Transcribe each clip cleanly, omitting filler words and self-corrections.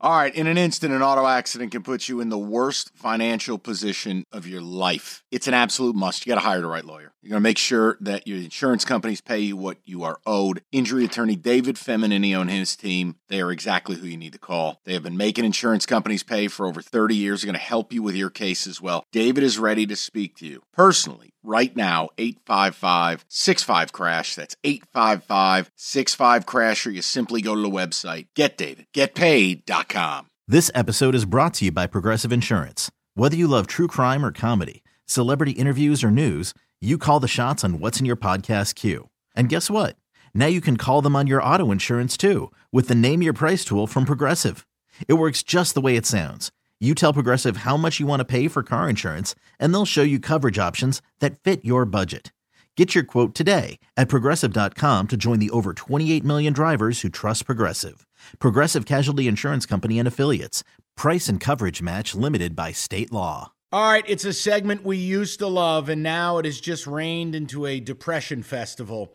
All right, in an instant, an auto accident can put you in the worst financial position of your life. It's an absolute must. You got to hire the right lawyer. You're going to make sure that your insurance companies pay you what you are owed. Injury attorney David Feminini and his team, they are exactly who you need to call. They have been making insurance companies pay for over 30 years. They're going to help you with your case as well. David is ready to speak to you personally. Right now, 855-65-CRASH. That's 855-65-CRASH, or you simply go to the website, getdavidgetpaid.com. This episode is brought to you by Progressive Insurance. Whether you love true crime or comedy, celebrity interviews or news, you call the shots on what's in your podcast queue. And guess what? Now you can call them on your auto insurance too with the Name Your Price tool from Progressive. It works just the way it sounds. You tell Progressive how much you want to pay for car insurance, and they'll show you coverage options that fit your budget. Get your quote today at Progressive.com to join the over 28 million drivers who trust Progressive. Progressive Casualty Insurance Company and Affiliates. Price and coverage match limited by state law. All right, it's a segment we used to love, and now it has just rained into a depression festival.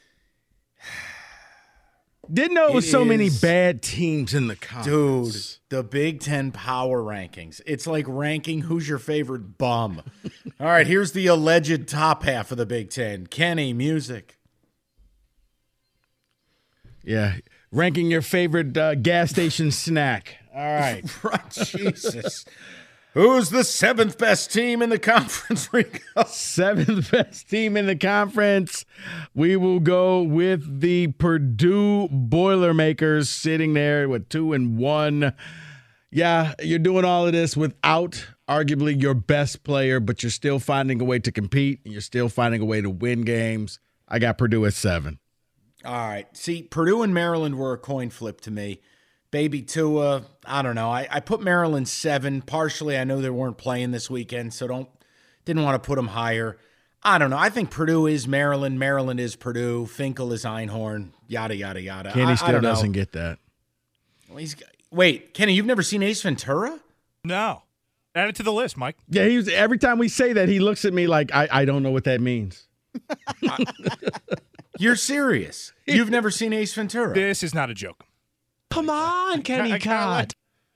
Didn't know it was so many bad teams in the conference. Dude, the Big Ten power rankings. It's like ranking who's your favorite bum. All right, here's the alleged top half of the Big Ten. Kenny, music. Yeah, ranking your favorite gas station snack. All right. Right, Jesus. Who's the seventh best team in the conference, Rico? Seventh best team in the conference. We will go with the Purdue Boilermakers sitting there with 2-1. Yeah, you're doing all of this without arguably your best player, but you're still finding a way to compete, and you're still finding a way to win games. I got Purdue at 7. All right. See, Purdue and Maryland were a coin flip to me. Baby Tua, I don't know. I put Maryland 7. Partially, I know they weren't playing this weekend, so didn't want to put them higher. I don't know. I think Purdue is Maryland. Maryland is Purdue. Finkel is Einhorn. Yada, yada, yada. Kenny still doesn't get that. Well, wait, Kenny, you've never seen Ace Ventura? No. Add it to the list, Mike. Yeah, every time we say that, he looks at me like, I don't know what that means. You're serious? You've never seen Ace Ventura? This is not a joke. Come on, Kenny Cott.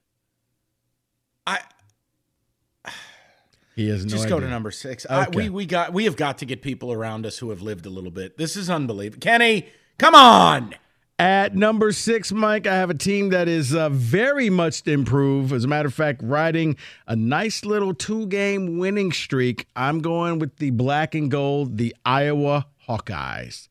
He has no Just idea. go to number 6. Okay. We have got to get people around us who have lived a little bit. This is unbelievable. Kenny, come on. At number 6, Mike, I have a team that is very much improved. As a matter of fact, riding a nice little 2-game winning streak. I'm going with the black and gold, the Iowa Hawkeyes.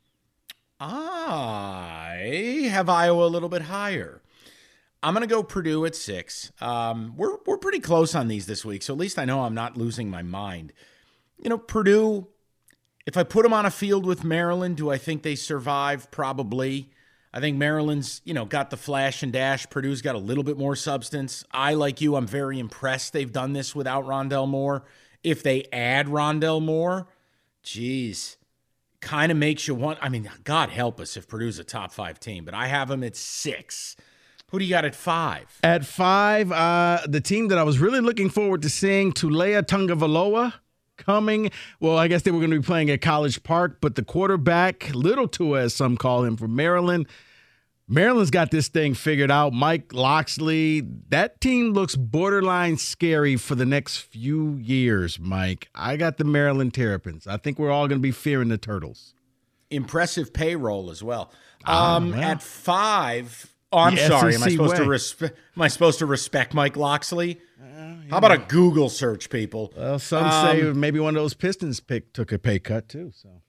I have Iowa a little bit higher. I'm going to go Purdue at 6. We're pretty close on these this week, so at least I know I'm not losing my mind. You know, Purdue, if I put them on a field with Maryland, do I think they survive? Probably. I think Maryland's, got the flash and dash. Purdue's got a little bit more substance. Like you, I'm very impressed they've done this without Rondell Moore. If they add Rondell Moore, geez, kind of makes you want. I mean, God help us if Purdue's a top 5 team, but I have them at 6. Who do you got at 5? At 5, the team that I was really looking forward to seeing, Tulea Tagovailoa, coming. Well, I guess they were going to be playing at College Park, but the quarterback, Little Tua, as some call him, from Maryland. Maryland's got this thing figured out. Mike Locksley, that team looks borderline scary for the next few years, Mike. I got the Maryland Terrapins. I think we're all going to be fearing the Turtles. Impressive payroll as well. Yeah. At 5, I'm sorry. Am I supposed to respect Mike Locksley? How about a Google search, people? Well, some say maybe one of those Pistons took a pay cut too. So.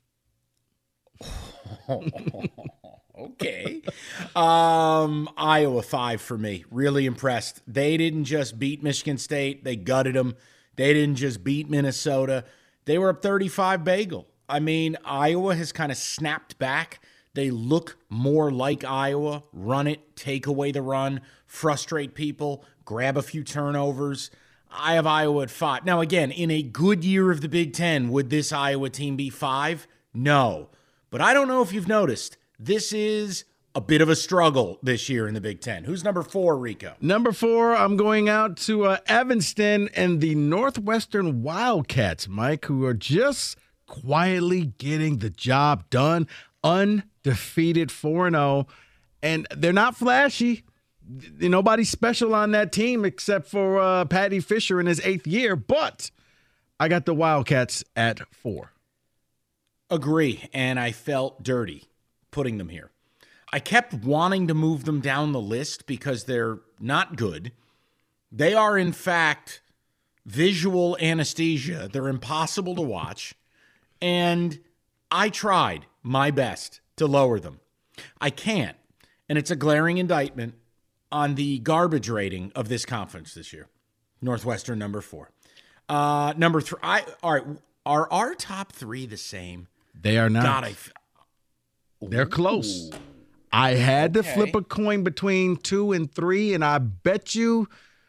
Okay. Iowa 5 for me. Really impressed. They didn't just beat Michigan State. They gutted them. They didn't just beat Minnesota. They were up 35 bagel. I mean, Iowa has kind of snapped back. They look more like Iowa. Run it, take away the run, frustrate people, grab a few turnovers. I have Iowa at 5. Now, again, in a good year of the Big Ten, would this Iowa team be 5? No. But I don't know if you've noticed, this is a bit of a struggle this year in the Big Ten. Who's number 4, Rico? Number 4, I'm going out to Evanston and the Northwestern Wildcats, Mike, who are just quietly getting the job done. Undefeated 4-0. And they're not flashy. Nobody's special on that team except for Patty Fisher in his 8th year, but I got the Wildcats at 4. Agree, and I felt dirty putting them here. I kept wanting to move them down the list because they're not good. They are, in fact, visual anesthesia. They're impossible to watch, and I tried my best to lower them. I can't, and it's a glaring indictment on the garbage rating of this conference this year. Northwestern, number 4. Number 3, all right, are our top 3 the same? They are not. God, They're close. I had to flip a coin between 2 and 3, and I bet you,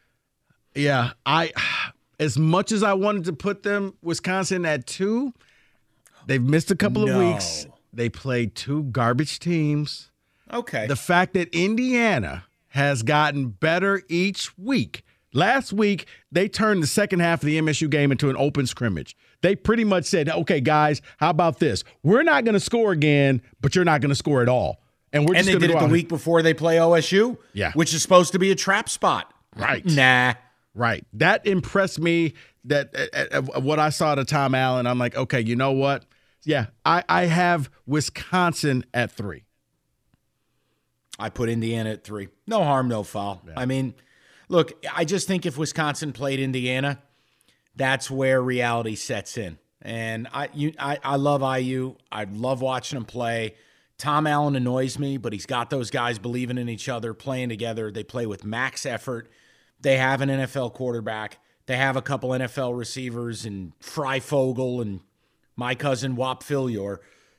as much as I wanted to put them, Wisconsin at 2, they've missed a couple of weeks. They played 2 garbage teams. Okay. The fact that Indiana has gotten better each week. Last week, they turned the second half of the MSU game into an open scrimmage. They pretty much said, okay, guys, how about this? We're not going to score again, but you're not going to score at all. And we're just they did it the week before they play OSU, which is supposed to be a trap spot. Right. Nah. Right. That impressed me, that what I saw to Tom Allen. I'm like, okay, you know what? Yeah, I have Wisconsin at 3. I put Indiana at 3. No harm, no foul. Yeah. I mean, look, I just think if Wisconsin played Indiana, that's where reality sets in. And I love IU. I love watching them play. Tom Allen annoys me, but he's got those guys believing in each other, playing together. They play with max effort. They have an NFL quarterback. They have a couple NFL receivers, and Freifogel and my cousin Whop Philyor.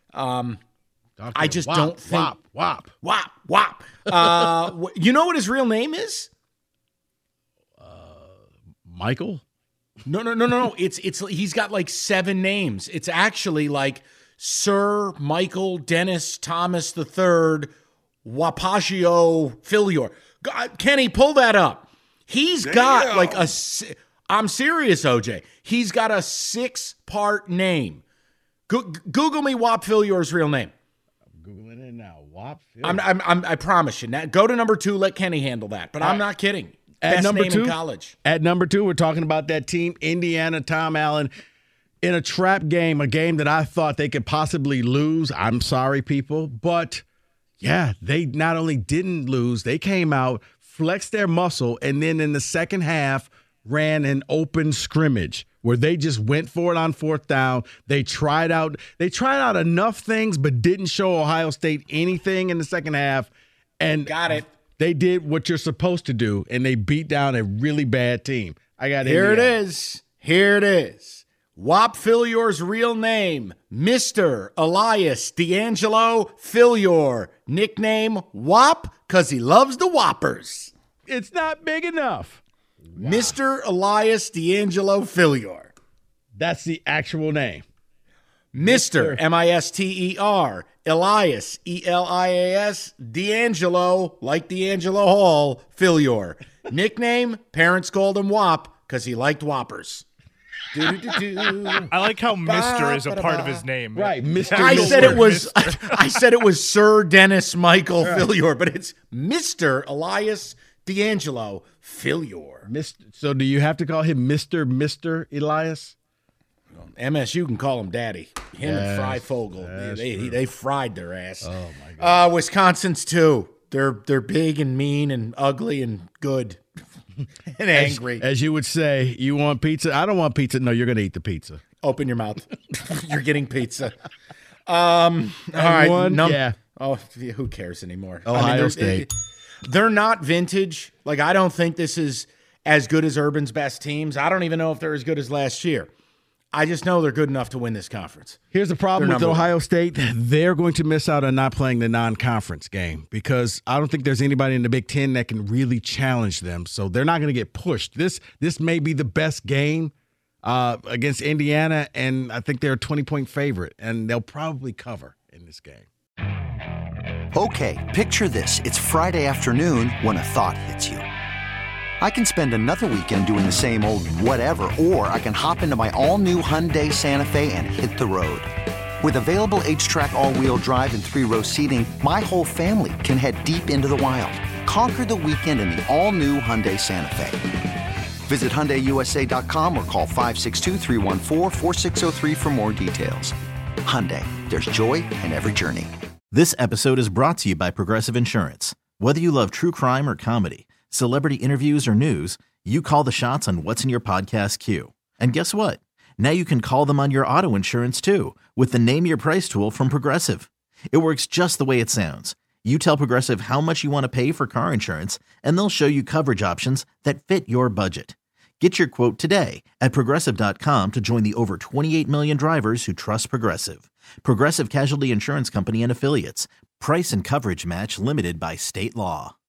I just don't think Whop. You know what his real name is? Michael? No. It's he's got like 7 names. It's actually like Sir Michael Dennis Thomas III Wapagio Philyor. Kenny, pull that up. He's got like I'm serious, OJ. He's got a 6-part name. Google me Whop Philyor's real name. I'm Googling it now. Whop Philyor. I promise you. Now, go to number 2. Let Kenny handle that. But I'm not kidding. Best number name 2, in college. At number 2, we're talking about that team, Indiana, Tom Allen, in a trap game, a game that I thought they could possibly lose. I'm sorry, people. But, yeah, they not only didn't lose, they came out, flexed their muscle, and then in the second half ran an open scrimmage where they just went for it on 4th down. They tried out enough things but didn't show Ohio State anything in the second half. And got it. They did what you're supposed to do, and they beat down a really bad team. Here it is. Whop Philyor's real name, Mr. Elias D'Angelo Philyor. Nickname Whop because he loves the Whoppers. It's not big enough. Wow. Mr. Elias D'Angelo Philyor. That's the actual name. Mr. M-I-S-T-E-R. Elias, E-L-I-A-S, D'Angelo, like D'Angelo Hall, Philyor. Nickname, parents called him Whop because he liked Whoppers. I like how Mr. is a part of his name. Right, Mr. I said it was Sir Dennis Michael Philyor, but it's Mr. Elias D'Angelo Philyor. So do you have to call him Mr. Elias? MSU can call him Daddy. Him and Freifogel. They fried their ass. Oh my God. Wisconsin's too. They're big and mean and ugly and good and angry. As you would say, you want pizza? I don't want pizza. No, you're going to eat the pizza. Open your mouth. You're getting pizza. All right. Oh, who cares anymore? Ohio State. They're not vintage. Like, I don't think this is as good as Urban's best teams. I don't even know if they're as good as last year. I just know they're good enough to win this conference. Here's the problem with Ohio State. They're going to miss out on not playing the non-conference game because I don't think there's anybody in the Big Ten that can really challenge them. So they're not going to get pushed. This may be the best game against Indiana, and I think they're a 20-point favorite, and they'll probably cover in this game. Okay, picture this. It's Friday afternoon when a thought hits you. I can spend another weekend doing the same old whatever, or I can hop into my all-new Hyundai Santa Fe and hit the road. With available H-Track all-wheel drive and 3-row seating, my whole family can head deep into the wild. conquer the weekend in the all-new Hyundai Santa Fe. Visit HyundaiUSA.com or call 562-314-4603 for more details. Hyundai, there's joy in every journey. This episode is brought to you by Progressive Insurance. Whether you love true crime or comedy, celebrity interviews or news, you call the shots on what's in your podcast queue. And guess what? Now you can call them on your auto insurance too with the Name Your Price tool from Progressive. It works just the way it sounds. You tell Progressive how much you want to pay for car insurance, and they'll show you coverage options that fit your budget. Get your quote today at Progressive.com to join the over 28 million drivers who trust Progressive. Progressive Casualty Insurance Company and Affiliates. Price and coverage match limited by state law.